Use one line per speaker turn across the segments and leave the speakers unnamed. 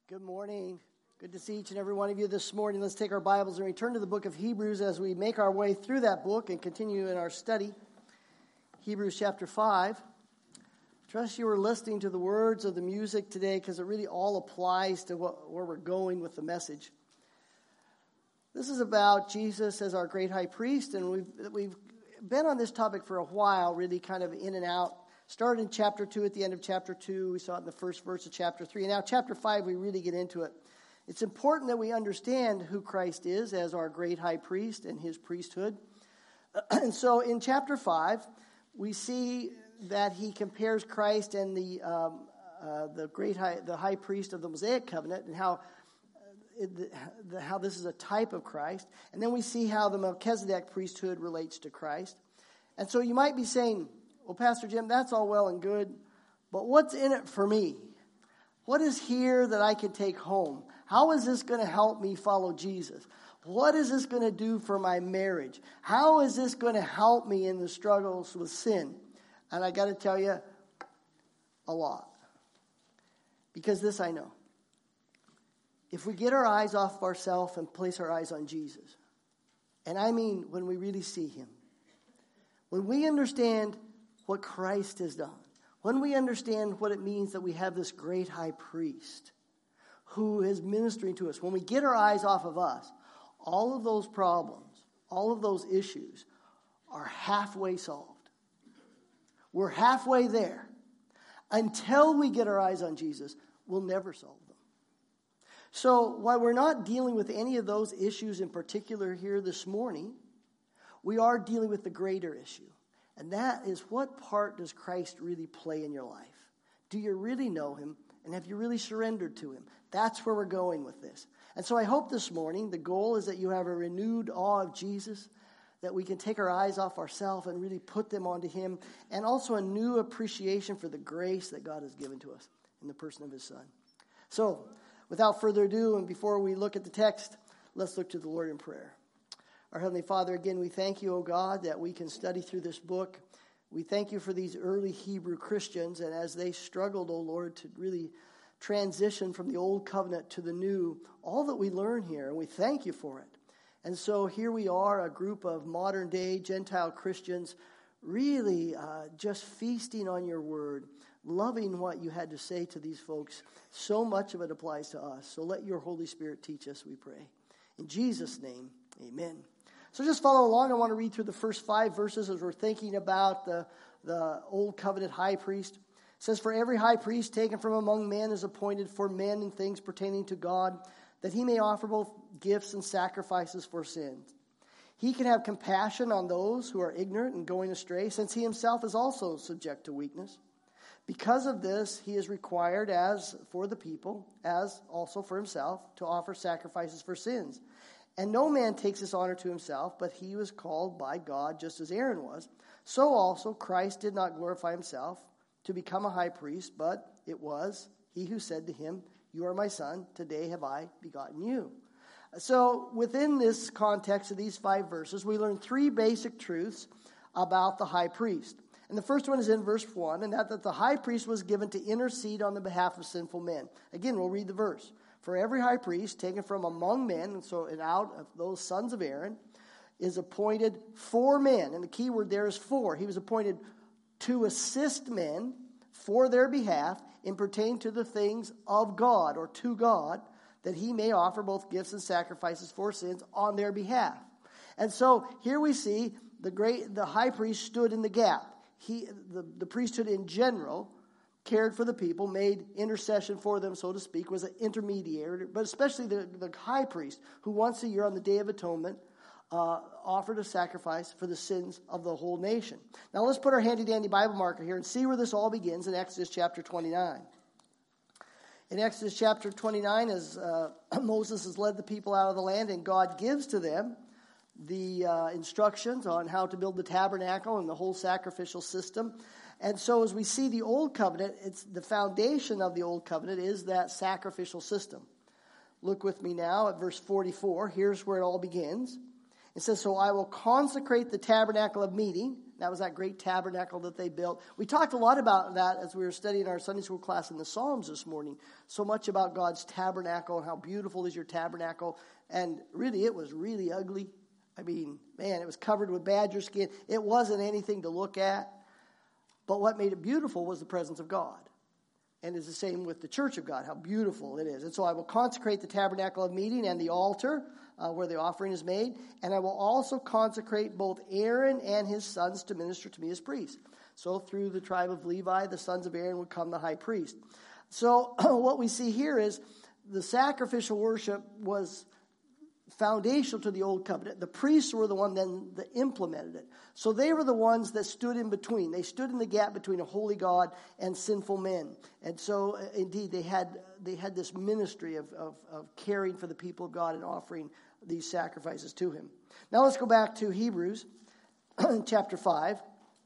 Good morning. Good to see each and every one of you this morning. Let's take our Bibles and return to the book of Hebrews as we make our way through that book and continue in our study. Hebrews chapter 5. Trust you were listening to the words of the music today because it really all applies to where we're going with the message. This is about Jesus as our great high priest, and we've been on this topic for a while, really kind of in and out. Started in chapter 2, at the end of chapter 2. We saw it in the first verse of chapter 3. And now chapter 5, we really get into it. It's important that we understand who Christ is as our great high priest and his priesthood. And so in chapter 5, we see that he compares Christ and the high priest of the Mosaic covenant and how this is a type of Christ. And then we see how the Melchizedek priesthood relates to Christ. And so you might be saying, well, Pastor Jim, that's all well and good, but what's in it for me? What is here that I can take home? How is this going to help me follow Jesus? What is this going to do for my marriage? How is this going to help me in the struggles with sin? And I got to tell you, a lot. Because this I know. If we get our eyes off of ourselves and place our eyes on Jesus, and I mean when we really see him, when we understand what Christ has done, when we understand what it means that we have this great high priest who is ministering to us, when we get our eyes off of us, all of those problems, all of those issues are halfway solved. We're halfway there. Until we get our eyes on Jesus, we'll never solve them. So while we're not dealing with any of those issues in particular here this morning, we are dealing with the greater issue. And that is, what part does Christ really play in your life? Do you really know him? And have you really surrendered to him? That's where we're going with this. And so I hope this morning the goal is that you have a renewed awe of Jesus, that we can take our eyes off ourselves and really put them onto him, and also a new appreciation for the grace that God has given to us in the person of his Son. So without further ado, and before we look at the text, let's look to the Lord in prayer. Our Heavenly Father, again, we thank you, O God, that we can study through this book. We thank you for these early Hebrew Christians, and as they struggled, O Lord, to really transition from the old covenant to the new, all that we learn here, and we thank you for it. And so here we are, a group of modern-day Gentile Christians, really just feasting on your word, loving what you had to say to these folks. So much of it applies to us. So let your Holy Spirit teach us, we pray. In Jesus' name, amen. So just follow along. I want to read through the first 5 verses as we're thinking about the old covenant high priest. It says, "For every high priest taken from among men is appointed for men and things pertaining to God, that he may offer both gifts and sacrifices for sins. He can have compassion on those who are ignorant and going astray, since he himself is also subject to weakness. Because of this, he is required, as for the people, as also for himself, to offer sacrifices for sins. And no man takes this honor to himself, but he was called by God just as Aaron was. So also Christ did not glorify himself to become a high priest, but it was he who said to him, 'You are my son, today have I begotten you.'" So within this context of these 5 verses, we learn 3 basic truths about the high priest. And the first one is in verse 1, and that the high priest was given to intercede on the behalf of sinful men. Again, we'll read the verse. "For every high priest taken from among men," and out of those sons of Aaron, "is appointed for men." And the key word there is for. He was appointed to assist men for their behalf in pertaining to the things of God, or to God, that he may offer both gifts and sacrifices for sins on their behalf. And so here we see the high priest stood in the gap. The priesthood in general cared for the people, made intercession for them, so to speak, was an intermediary, but especially the high priest, who once a year on the Day of Atonement offered a sacrifice for the sins of the whole nation. Now let's put our handy-dandy Bible marker here and see where this all begins in Exodus chapter 29. In Exodus chapter 29, as Moses has led the people out of the land, and God gives to them the instructions on how to build the tabernacle and the whole sacrificial system. And so as we see the old covenant, it's the foundation of the old covenant is that sacrificial system. Look with me now at verse 44. Here's where it all begins. It says, "So I will consecrate the tabernacle of meeting." That was that great tabernacle that they built. We talked a lot about that as we were studying our Sunday school class in the Psalms this morning. So much about God's tabernacle and how beautiful is your tabernacle. And really, it was really ugly. I mean, man, it was covered with badger skin. It wasn't anything to look at. But what made it beautiful was the presence of God. And it's the same with the church of God, how beautiful it is. And so I will consecrate the tabernacle of meeting and the altar where the offering is made. And I will also consecrate both Aaron and his sons to minister to me as priests. So through the tribe of Levi, the sons of Aaron would come the high priest. So what we see here is the sacrificial worship was foundational to the old covenant. The priests were the one then that implemented it. So they were the ones that stood in between. They stood in the gap between a holy God and sinful men. And so indeed they had this ministry of caring for the people of God and offering these sacrifices to him. Now let's go back to Hebrews chapter 5.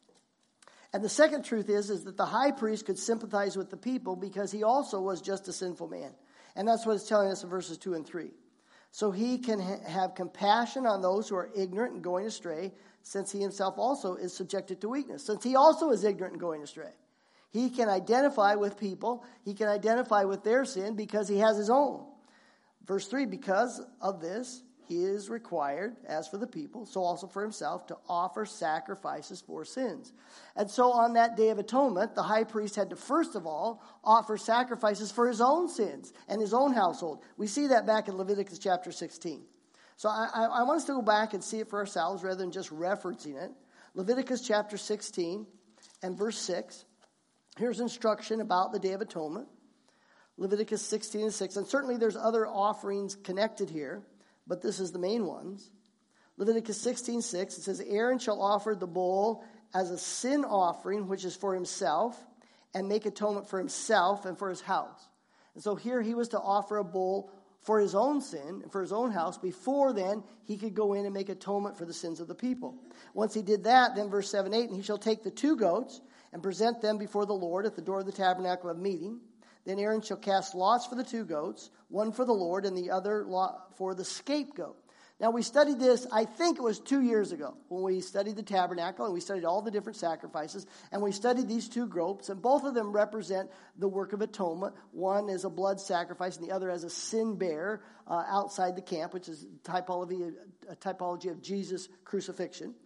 And the second truth is that the high priest could sympathize with the people because he also was just a sinful man. And that's what it's telling us in verses 2 and 3. So he can have compassion on those who are ignorant and going astray, since he himself also is subjected to weakness. Since he also is ignorant and going astray. He can identify with people. He can identify with their sin because he has his own. Verse 3, because of this, he is required, as for the people, so also for himself, to offer sacrifices for sins. And so on that Day of Atonement, the high priest had to first of all offer sacrifices for his own sins and his own household. We see that back in Leviticus chapter 16. So I want us to go back and see it for ourselves rather than just referencing it. Leviticus chapter 16 and verse 6. Here's instruction about the Day of Atonement. Leviticus 16 and 6. And certainly there's other offerings connected here, but this is the main ones. Leviticus 16:6, it says, Aaron shall offer the bull as a sin offering, which is for himself, and make atonement for himself and for his house. And so here he was to offer a bull for his own sin and for his own house. Before then, he could go in and make atonement for the sins of the people. Once he did that, then verse 7, 8, and he shall take the 2 goats and present them before the Lord at the door of the tabernacle of meeting. Then Aaron shall cast lots for the 2 goats, one for the Lord and the other lot for the scapegoat. Now we studied this, I think it was 2 years ago, when we studied the tabernacle and we studied all the different sacrifices, and we studied these 2 goats, and both of them represent the work of atonement. One is a blood sacrifice and the other as a sin bearer outside the camp, which is a typology of Jesus' crucifixion.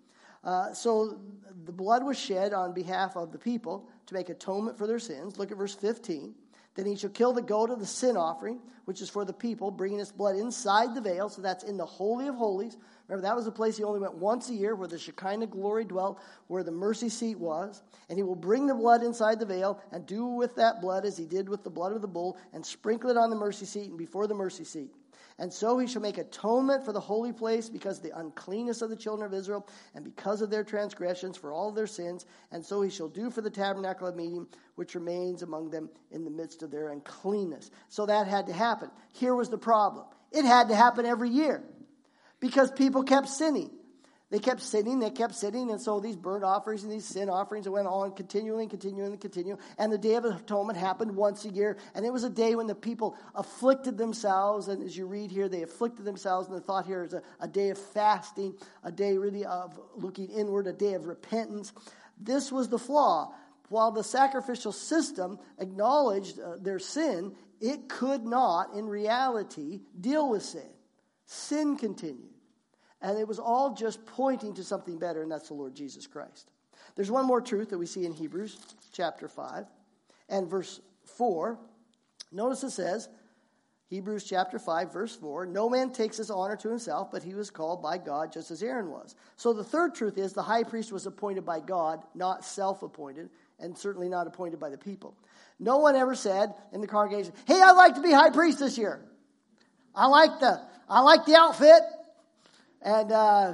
So the blood was shed on behalf of the people to make atonement for their sins. Look at verse 15. Then he shall kill the goat of the sin offering, which is for the people, bringing its blood inside the veil. So that's in the Holy of Holies. Remember, that was a place he only went once a year, where the Shekinah glory dwelt, where the mercy seat was. And he will bring the blood inside the veil and do with that blood as he did with the blood of the bull, and sprinkle it on the mercy seat and before the mercy seat. And so he shall make atonement for the holy place because of the uncleanness of the children of Israel and because of their transgressions for all of their sins. And so he shall do for the tabernacle of meeting, which remains among them in the midst of their uncleanness. So that had to happen. Here was the problem. It had to happen every year because people kept sinning. They kept sinning, and so these burnt offerings and these sin offerings went on continuing. And the Day of Atonement happened once a year, and it was a day when the people afflicted themselves, and as you read here, they afflicted themselves, and the thought here is a day of fasting, a day really of looking inward, a day of repentance. This was the flaw. While the sacrificial system acknowledged their sin, it could not, in reality, deal with sin. Sin continued. And it was all just pointing to something better, and that's the Lord Jesus Christ. There's one more truth that we see in Hebrews chapter 5 and verse 4. Notice it says, Hebrews chapter 5, verse 4, no man takes his honor to himself, but he was called by God just as Aaron was. So the third truth is the high priest was appointed by God, not self-appointed, and certainly not appointed by the people. No one ever said in the congregation, hey, I'd like to be high priest this year. I like the outfit. And,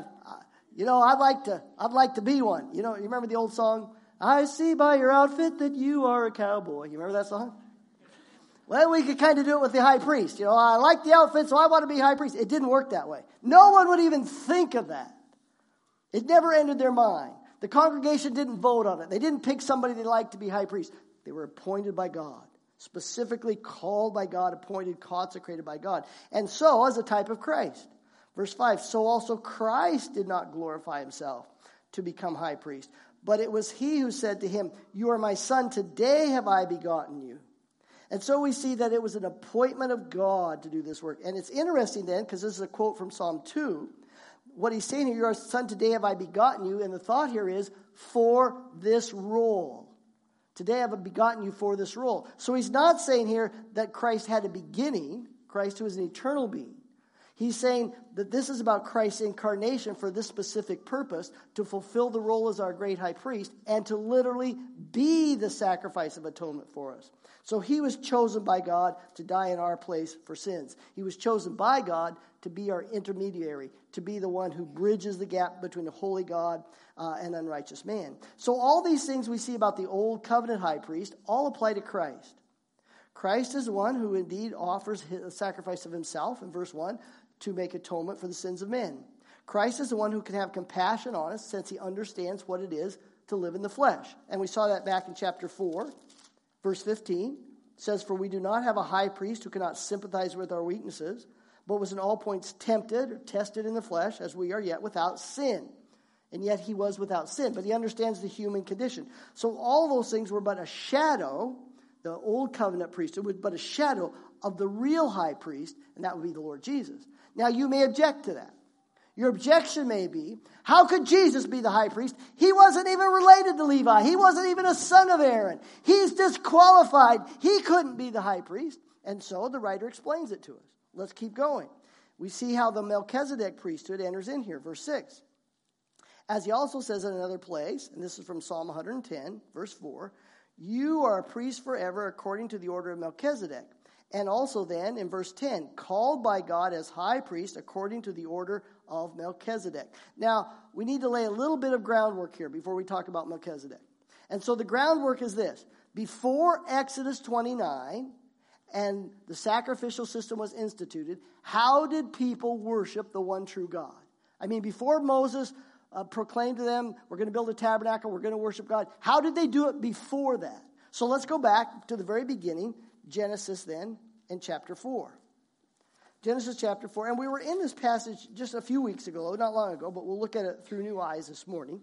I'd like to be one. You remember the old song, I see by your outfit that you are a cowboy. You remember that song? Well, we could kind of do it with the high priest. I like the outfit, so I want to be high priest. It didn't work that way. No one would even think of that. It never entered their mind. The congregation didn't vote on it. They didn't pick somebody they liked to be high priest. They were appointed by God, specifically called by God, appointed, consecrated by God. And so, as a type of Christ. Verse 5, so also Christ did not glorify himself to become high priest. But it was he who said to him, "You are my son, today have I begotten you." And so we see that it was an appointment of God to do this work. And it's interesting then, because this is a quote from Psalm 2. What he's saying here, "You are my son, today have I begotten you." And the thought here is, for this role. Today I have begotten you for this role. So he's not saying here that Christ had a beginning, Christ who is an eternal being. He's saying that this is about Christ's incarnation for this specific purpose, to fulfill the role as our great high priest and to literally be the sacrifice of atonement for us. So he was chosen by God to die in our place for sins. He was chosen by God to be our intermediary, to be the one who bridges the gap between a holy God and unrighteous man. So all these things we see about the old covenant high priest all apply to Christ. Christ is the one who indeed offers a sacrifice of himself, in verse 1, to make atonement for the sins of men. Christ is the one who can have compassion on us, since he understands what it is to live in the flesh. And we saw that back in chapter 4, verse 15. It says, "For we do not have a high priest who cannot sympathize with our weaknesses, but was in all points tempted or tested in the flesh, as we are, yet without sin." And yet he was without sin, but he understands the human condition. So all those things were but a shadow. The old covenant priesthood was but a shadow of the real high priest, and that would be the Lord Jesus. Now you may object to that. Your objection may be, how could Jesus be the high priest? He wasn't even related to Levi. He wasn't even a son of Aaron. He's disqualified. He couldn't be the high priest. And so the writer explains it to us. Let's keep going. We see how the Melchizedek priesthood enters in here, verse 6. As he also says in another place, and this is from Psalm 110, verse 4, "You are a priest forever according to the order of Melchizedek." And also then in verse 10, "Called by God as high priest according to the order of Melchizedek." Now, we need to lay a little bit of groundwork here before we talk about Melchizedek. And so the groundwork is this. Before Exodus 29 and the sacrificial system was instituted, how did people worship the one true God? I mean, before Moses proclaimed to them, we're going to build a tabernacle, we're going to worship God. How did they do it before that? So let's go back to the very beginning, Genesis then, in chapter 4. Genesis chapter 4. And we were in this passage just a few weeks ago, not long ago, but we'll look at it through new eyes this morning.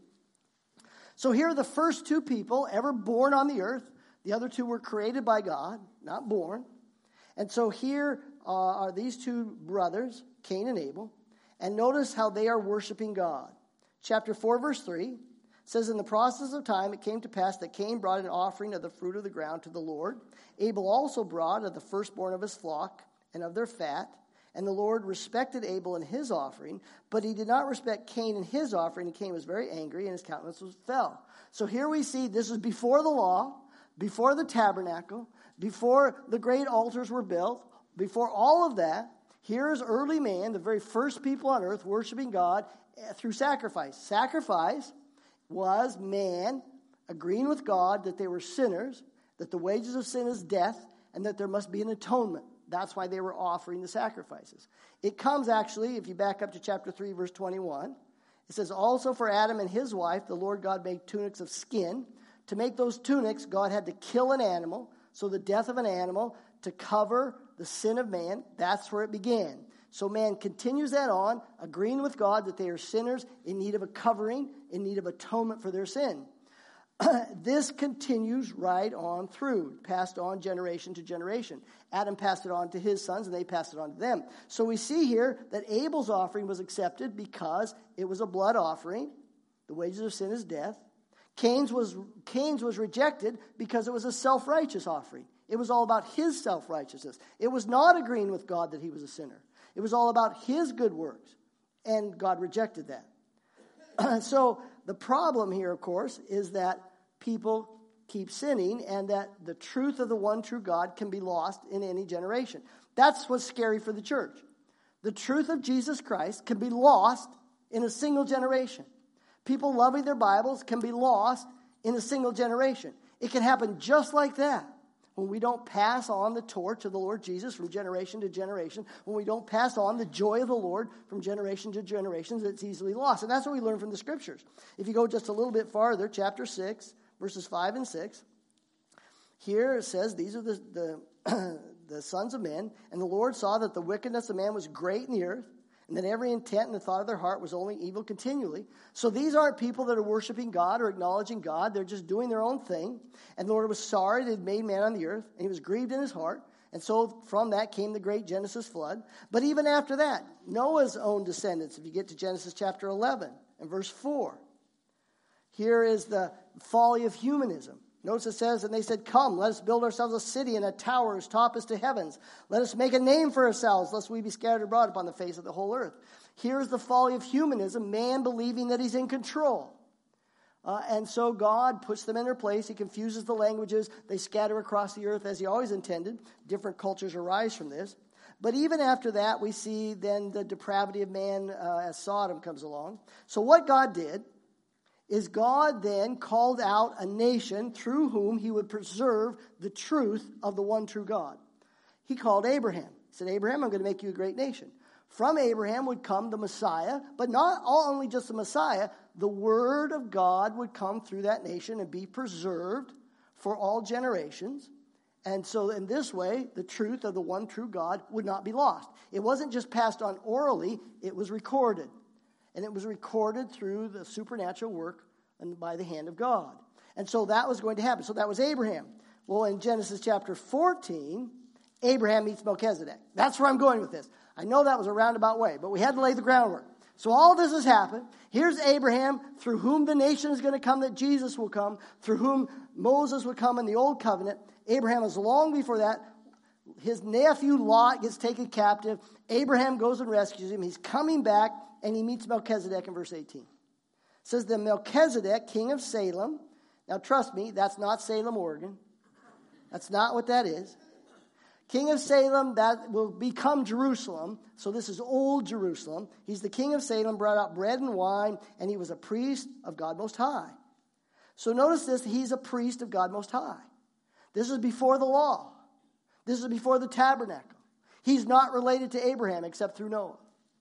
So here are the first two people ever born on the earth. The other two were created by God, not born. And so here are these two brothers, Cain and Abel. And notice how they are worshiping God. Chapter 4, verse 3 says, "In the process of time it came to pass that Cain brought an offering of the fruit of the ground to the Lord. Abel also brought of the firstborn of his flock and of their fat. And the Lord respected Abel and his offering, but he did not respect Cain and his offering. And Cain was very angry, and his countenance fell." So here we see this is before the law, before the tabernacle, before the great altars were built, before all of that. Here is early man, the very first people on earth, worshiping God through sacrifice. Sacrifice was man agreeing with God that they were sinners, that the wages of sin is death, and that there must be an atonement. That's why they were offering the sacrifices. It comes actually, if you back up to chapter 3, verse 21, it says, "Also for Adam and his wife, the Lord God made tunics of skin. To make those tunics, God had to kill an animal. So the death of an animal to cover the sin of man, that's where it began." So man continues that on, agreeing with God that they are sinners in need of a covering, in need of atonement for their sin. This continues right on through, passed on generation to generation. Adam passed it on to his sons, and they passed it on to them. So we see here that Abel's offering was accepted because it was a blood offering. The wages of sin is death. Cain's was rejected because it was a self-righteous offering. It was all about his self-righteousness. It was not agreeing with God that he was a sinner. It was all about his good works, and God rejected that. So the problem here, of course, is that people keep sinning and that the truth of the one true God can be lost in any generation. That's what's scary for the church. The truth of Jesus Christ can be lost in a single generation. People loving their Bibles can be lost in a single generation. It can happen just like that. When we don't pass on the torch of the Lord Jesus from generation to generation, when we don't pass on the joy of the Lord from generation to generation, it's easily lost. And that's what we learn from the Scriptures. If you go just a little bit farther, chapter 6, verses 5 and 6, here it says, "These are the sons of men, and the Lord saw that the wickedness of man was great in the earth, and that every intent and the thought of their heart was only evil continually. So these aren't people that are worshiping God or acknowledging God. They're just doing their own thing. And the Lord was sorry that he had made man on the earth, and he was grieved in his heart. And so from that came the great Genesis flood. But even after that, Noah's own descendants, if you get to Genesis chapter 11 and verse 4, here is the folly of humanism. Notice it says, and they said, come, let us build ourselves a city and a tower whose top is to heavens. Let us make a name for ourselves, lest we be scattered abroad upon the face of the whole earth. Here's the folly of humanism, man believing that he's in control. And so God puts them in their place. He confuses the languages. They scatter across the earth as he always intended. Different cultures arise from this. But even after that, we see then the depravity of man as Sodom comes along. So what God did is God then called out a nation through whom he would preserve the truth of the one true God. He called Abraham. He said, Abraham, I'm going to make you a great nation. From Abraham would come the Messiah, but not only just the Messiah, the word of God would come through that nation and be preserved for all generations. And so in this way, the truth of the one true God would not be lost. It wasn't just passed on orally, it was recorded. And it was recorded through the supernatural work and by the hand of God. And so that was going to happen. So that was Abraham. Well, in Genesis chapter 14, Abraham meets Melchizedek. That's where I'm going with this. I know that was a roundabout way, but we had to lay the groundwork. So all this has happened. Here's Abraham, through whom the nation is going to come, that Jesus will come, through whom Moses would come in the old covenant. Abraham is long before that. His nephew Lot gets taken captive. Abraham goes and rescues him. He's coming back, and he meets Melchizedek in verse 18. It says, the Melchizedek, king of Salem. Now trust me, that's not Salem, Oregon. That's not what that is. King of Salem, that will become Jerusalem. So this is old Jerusalem. He's the king of Salem, brought out bread and wine, and he was a priest of God Most High. So notice this, he's a priest of God Most High. This is before the law. This is before the tabernacle. He's not related to Abraham except through Noah.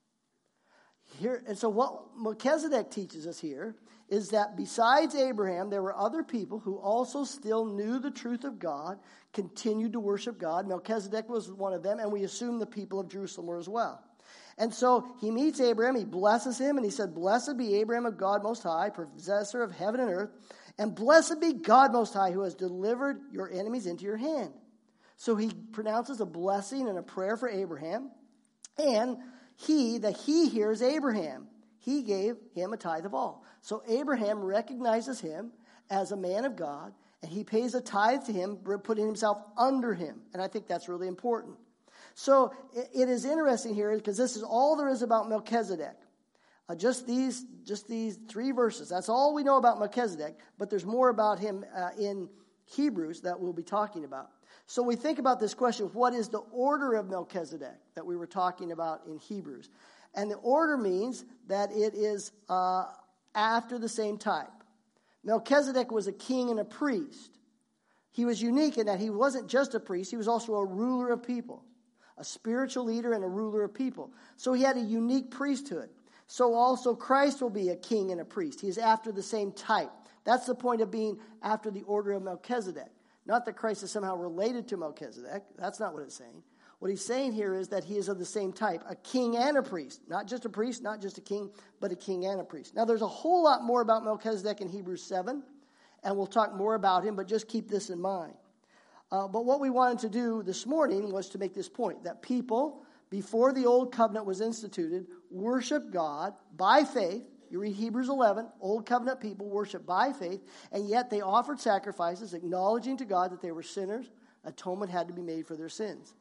Here, and so what Melchizedek teaches us here is that besides Abraham, there were other people who also still knew the truth of God, continued to worship God. Melchizedek was one of them, and we assume the people of Jerusalem were as well. And so he meets Abraham, he blesses him, and he said, blessed be Abraham of God Most High, possessor of heaven and earth, and blessed be God Most High, who has delivered your enemies into your hand. So he pronounces a blessing and a prayer for Abraham, and he here is Abraham. He gave him a tithe of all. So Abraham recognizes him as a man of God, and he pays a tithe to him, putting himself under him. And I think that's really important. So it is interesting here because this is all there is about Melchizedek. Just these three verses. That's all we know about Melchizedek, but there's more about him in Hebrews that we'll be talking about. So we think about this question, what is the order of Melchizedek that we were talking about in Hebrews? And the order means that it is after the same type. Melchizedek was a king and a priest. He was unique in that he wasn't just a priest, he was also a ruler of people, a spiritual leader and a ruler of people. So he had a unique priesthood. So also Christ will be a king and a priest. He is after the same type. That's the point of being after the order of Melchizedek. Not that Christ is somehow related to Melchizedek. That's not what it's saying. What he's saying here is that he is of the same type, a king and a priest. Not just a priest, not just a king, but a king and a priest. Now, there's a whole lot more about Melchizedek in Hebrews 7, and we'll talk more about him, but just keep this in mind. But what we wanted to do this morning was to make this point, that people, before the old covenant was instituted, worship God by faith. You read Hebrews 11, old covenant people worship by faith, and yet they offered sacrifices, acknowledging to God that they were sinners. Atonement had to be made for their sins.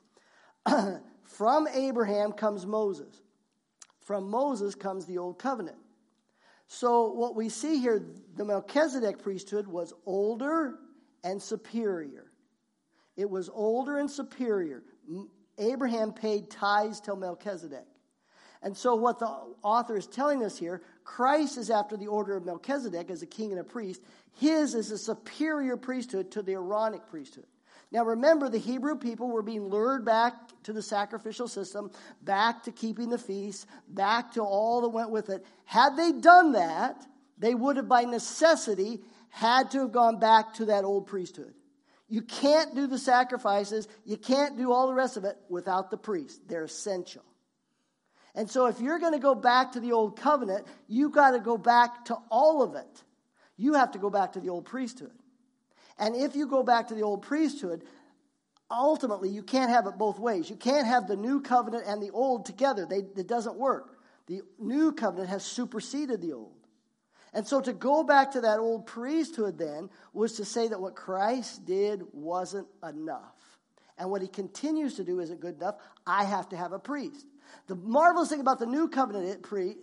From Abraham comes Moses. From Moses comes the old covenant. So what we see here, the Melchizedek priesthood was older and superior. It was older and superior. Abraham paid tithes to Melchizedek. And so what the author is telling us here, Christ is after the order of Melchizedek as a king and a priest. His is a superior priesthood to the Aaronic priesthood. Now remember, the Hebrew people were being lured back to the sacrificial system, back to keeping the feasts, back to all that went with it. Had they done that, they would have by necessity had to have gone back to that old priesthood. You can't do the sacrifices, you can't do all the rest of it without the priest. They're essential. And so if you're going to go back to the old covenant, you got to go back to all of it. You have to go back to the old priesthood. And if you go back to the old priesthood, ultimately you can't have it both ways. You can't have the new covenant and the old together. It doesn't work. The new covenant has superseded the old. And so to go back to that old priesthood then was to say that what Christ did wasn't enough. And what he continues to do isn't good enough. I have to have a priest. The marvelous thing about the new covenant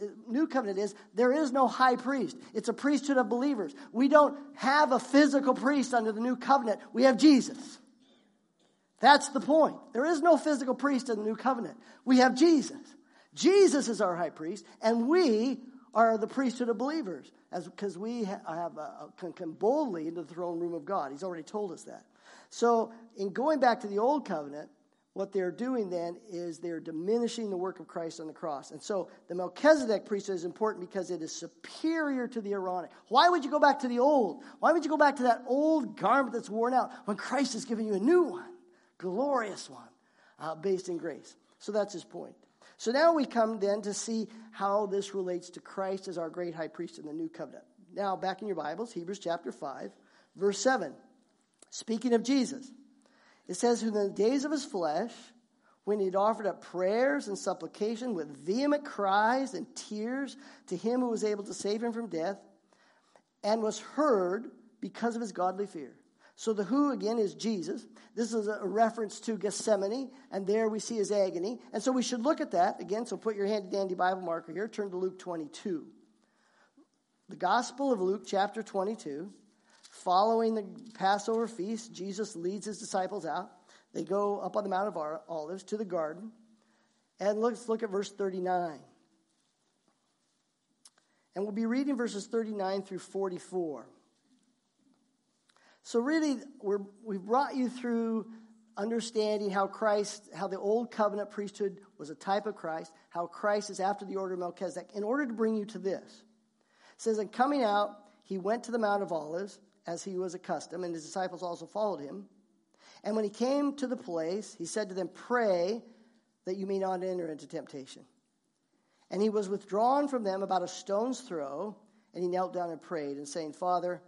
is there is no high priest. It's a priesthood of believers. We don't have a physical priest under the new covenant. We have Jesus. That's the point. There is no physical priest in the new covenant. We have Jesus. Jesus is our high priest, and we are the priesthood of believers, because we can come boldly into the throne room of God. He's already told us that. So in going back to the old covenant, what they're doing then is they're diminishing the work of Christ on the cross. And so the Melchizedek priesthood is important because it is superior to the Aaronic. Why would you go back to the old? Why would you go back to that old garment that's worn out when Christ has given you a new one, glorious one, based in grace? So that's his point. So now we come then to see how this relates to Christ as our great high priest in the new covenant. Now, back in your Bibles, Hebrews chapter 5, verse 7. Speaking of Jesus, it says, "In the days of his flesh, when he had offered up prayers and supplication with vehement cries and tears to him who was able to save him from death, and was heard because of his godly fear." So the who, again, is Jesus. This is a reference to Gethsemane, and there we see his agony. And so we should look at that again. So put your handy-dandy Bible marker here. Turn to Luke 22. The Gospel of Luke, chapter 22. Following the Passover feast, Jesus leads his disciples out. They go up on the Mount of Olives to the garden. And let's look at verse 39. And we'll be reading verses 39 through 44. So really, we've brought you through understanding how the old covenant priesthood was a type of Christ, how Christ is after the order of Melchizedek, in order to bring you to this. It says, "And coming out, he went to the Mount of Olives, as he was accustomed, and his disciples also followed him. And when he came to the place, he said to them, 'Pray that you may not enter into temptation.' And he was withdrawn from them about a stone's throw, and he knelt down and prayed, and saying, 'Father,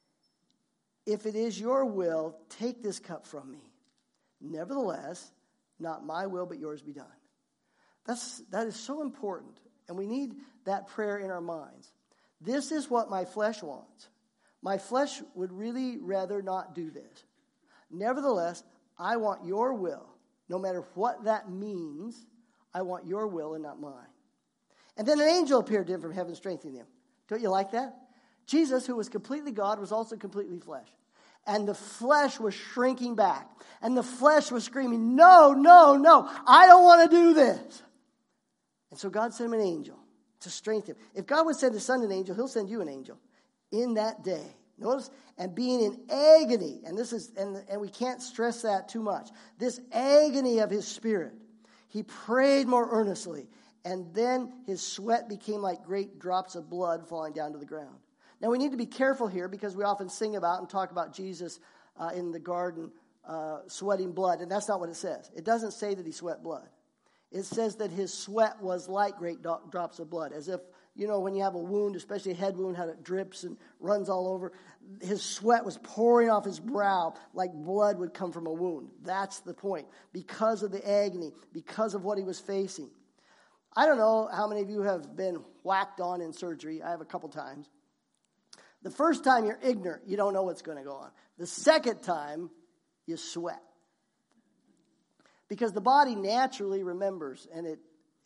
if it is your will, take this cup from me. Nevertheless, not my will, but yours be done.'" That is so important, and we need that prayer in our minds. This is what my flesh wants. My flesh would really rather not do this. Nevertheless, I want your will. No matter what that means, I want your will and not mine. And then an angel appeared to him from heaven, strengthening him. Don't you like that? Jesus, who was completely God, was also completely flesh. And the flesh was shrinking back. And the flesh was screaming, "No, no, no, I don't want to do this." And so God sent him an angel to strengthen him. If God would send his son an angel, he'll send you an angel in that day. Notice, and being in agony, and this is, and we can't stress that too much. This agony of his spirit, he prayed more earnestly, and then his sweat became like great drops of blood falling down to the ground. Now we need to be careful here because we often sing about and talk about Jesus in the garden sweating blood, and that's not what it says. It doesn't say that he sweat blood. It says that his sweat was like great drops of blood, as if, when you have a wound, especially a head wound, how it drips and runs all over. His sweat was pouring off his brow like blood would come from a wound. That's the point. Because of the agony, because of what he was facing. I don't know how many of you have been whacked on in surgery. I have a couple times. The first time you're ignorant, you don't know what's going to go on. The second time, you sweat. Because the body naturally remembers, and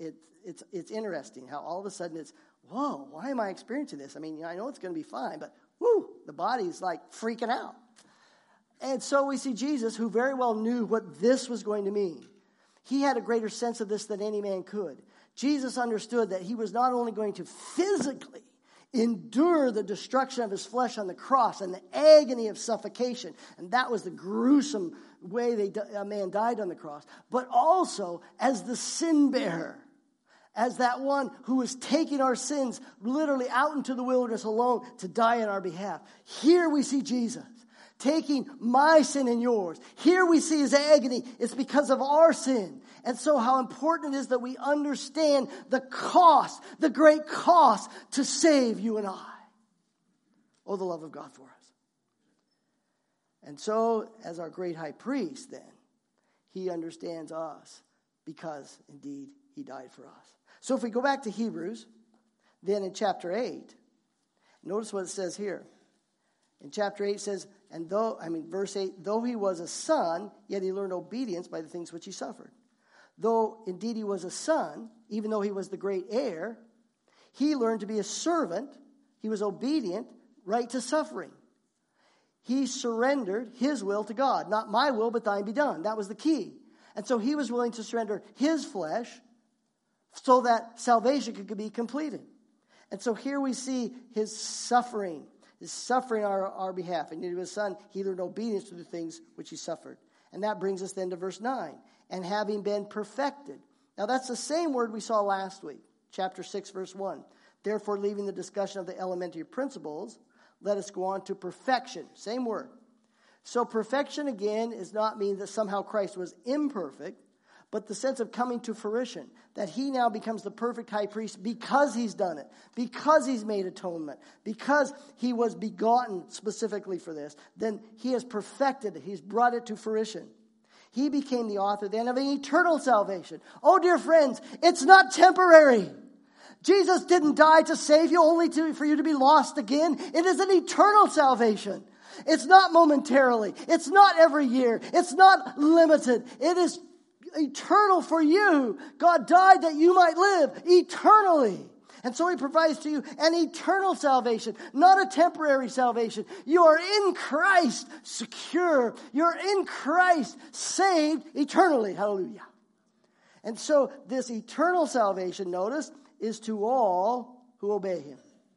it's interesting how all of a sudden it's, whoa, why am I experiencing this? I mean, I know it's going to be fine, but the body's like freaking out. And so we see Jesus, who very well knew what this was going to mean. He had a greater sense of this than any man could. Jesus understood that he was not only going to physically endure the destruction of his flesh on the cross and the agony of suffocation, and that was the gruesome way a man died on the cross, but also as the sin bearer, as that one who was taking our sins literally out into the wilderness alone to die on our behalf. Here we see Jesus taking my sin and yours. Here we see his agony. It's because of our sin. And so how important it is that we understand the cost, the great cost to save you and I. Oh, the love of God for us. And so, as our great high priest, then, he understands us because, indeed, he died for us. So if we go back to Hebrews, then in chapter 8, notice what it says here. In chapter 8 it says, verse 8, though he was a son, yet he learned obedience by the things which he suffered. Though indeed he was a son, even though he was the great heir, he learned to be a servant. He was obedient, right to suffering. He surrendered his will to God. Not my will, but thine be done. That was the key. And so he was willing to surrender his flesh so that salvation could be completed. And so here we see his suffering on our behalf. And he was a son, he learned obedience to the things which he suffered. And that brings us then to verse 9. And having been perfected. Now that's the same word we saw last week. Chapter 6, verse 1. Therefore, leaving the discussion of the elementary principles, let us go on to perfection. Same word. So perfection, again, does not mean that somehow Christ was imperfect, but the sense of coming to fruition, that he now becomes the perfect high priest because he's done it, because he's made atonement, because he was begotten specifically for this. Then he has perfected it. He's brought it to fruition. He became the author then of an eternal salvation. Oh, dear friends, it's not temporary. Jesus didn't die to save you only for you to be lost again. It is an eternal salvation. It's not momentarily. It's not every year. It's not limited. It is eternal for you. God died that you might live eternally. And so he provides to you an eternal salvation, not a temporary salvation. You are in Christ secure. You're in Christ saved eternally. Hallelujah. And so this eternal salvation, notice, is to all who obey him.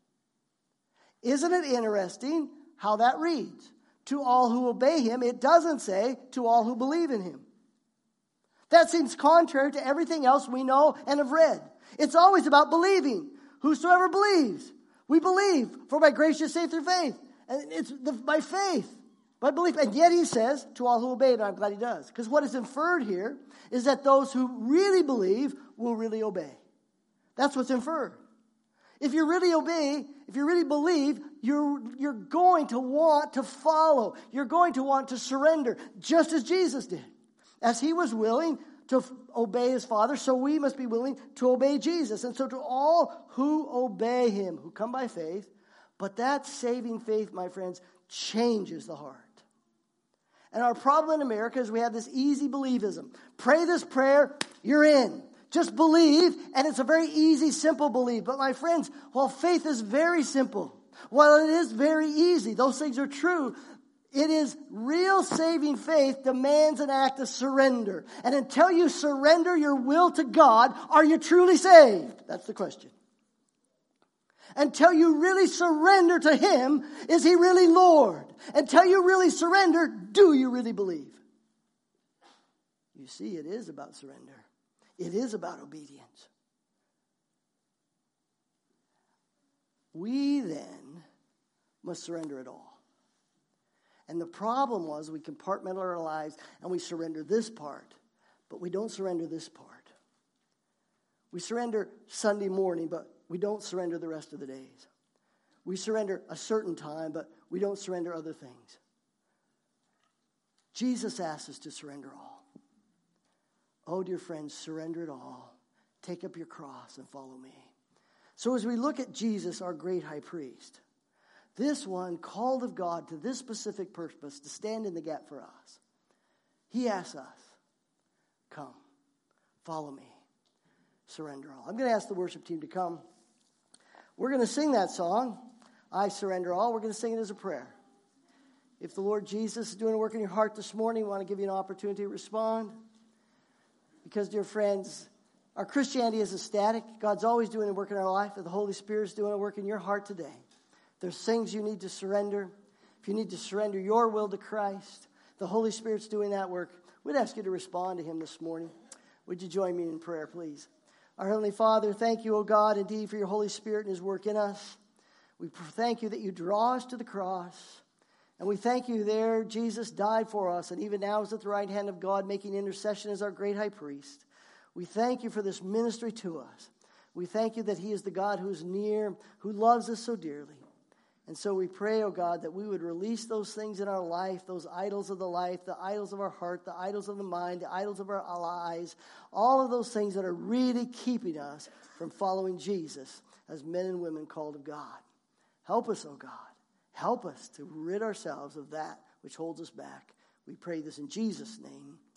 Isn't it interesting how that reads? To all who obey him. It doesn't say to all who believe in him. That seems contrary to everything else we know and have read. It's always about believing. Whosoever believes. We believe, for by grace you're saved through faith. And it's by faith, by belief. And yet he says, to all who obey, and I'm glad he does. Because what is inferred here is that those who really believe will really obey. That's what's inferred. If you really obey, if you really believe, you're going to want to follow. You're going to want to surrender, just as Jesus did. As he was willing to obey his Father, so we must be willing to obey Jesus. And so to all who obey him, who come by faith, but that saving faith, my friends, changes the heart. And our problem in America is we have this easy believism. Pray this prayer, you're in. Just believe, and it's a very easy, simple belief. But my friends, while faith is very simple, while it is very easy, those things are true, it is real saving faith demands an act of surrender. And until you surrender your will to God, are you truly saved? That's the question. Until you really surrender to him, is he really Lord? Until you really surrender, do you really believe? You see, it is about surrender. It is about obedience. We then must surrender it all. And the problem was we compartmentalize our lives and we surrender this part, but we don't surrender this part. We surrender Sunday morning, but we don't surrender the rest of the days. We surrender a certain time, but we don't surrender other things. Jesus asks us to surrender all. Oh, dear friends, surrender it all. Take up your cross and follow me. So as we look at Jesus, our great high priest, this one called of God to this specific purpose to stand in the gap for us, he asks us, come, follow me, surrender all. I'm going to ask the worship team to come. We're going to sing that song, I Surrender All. We're going to sing it as a prayer. If the Lord Jesus is doing a work in your heart this morning, we want to give you an opportunity to respond. Because, dear friends, our Christianity isn't static. God's always doing a work in our life. And the Holy Spirit is doing a work in your heart today. There's things you need to surrender. If you need to surrender your will to Christ, the Holy Spirit's doing that work. We'd ask you to respond to him this morning. Would you join me in prayer, please? Our Heavenly Father, thank you, O God, indeed, for your Holy Spirit and his work in us. We thank you that you draw us to the cross. And we thank you there, Jesus died for us, and even now is at the right hand of God, making intercession as our great high priest. We thank you for this ministry to us. We thank you that he is the God who is near, who loves us so dearly. And so we pray, oh God, that we would release those things in our life, those idols of the life, the idols of our heart, the idols of the mind, the idols of our eyes, all of those things that are really keeping us from following Jesus as men and women called of God. Help us, oh God. Help us to rid ourselves of that which holds us back. We pray this in Jesus' name.